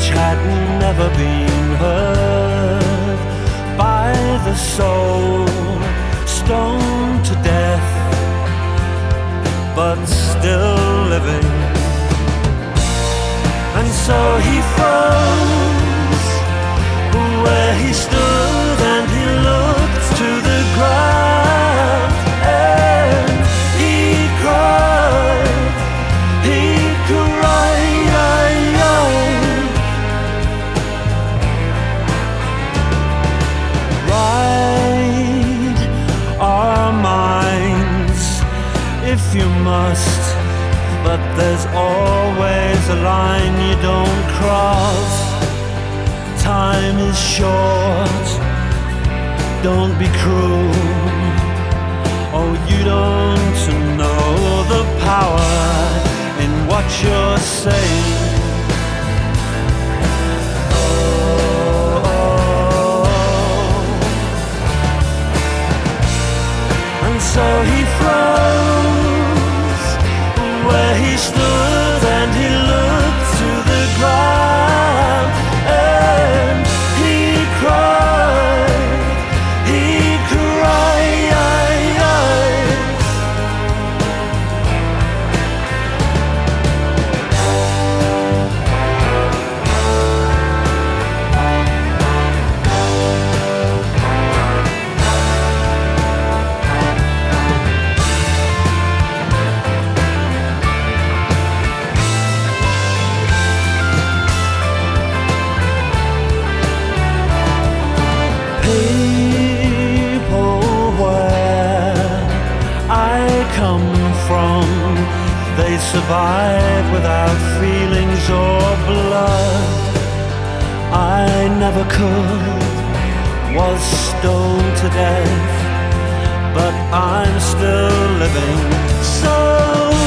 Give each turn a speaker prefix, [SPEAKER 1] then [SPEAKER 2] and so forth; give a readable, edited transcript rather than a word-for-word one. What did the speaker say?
[SPEAKER 1] which had never been heard by the soul, stoned to death, but still living. And so he froze where he stood, and he looked to the ground, and he cried, he cried. Ride our minds if you must, but there's always a line you don't cross. Time is short, don't be cruel. Oh, you don't know the power in what you're saying. And so he froze where he stood, and he looked to the ground, and he cried, he cried. They survive without feelings or blood. I never could, was stoned to death, but I'm still living. So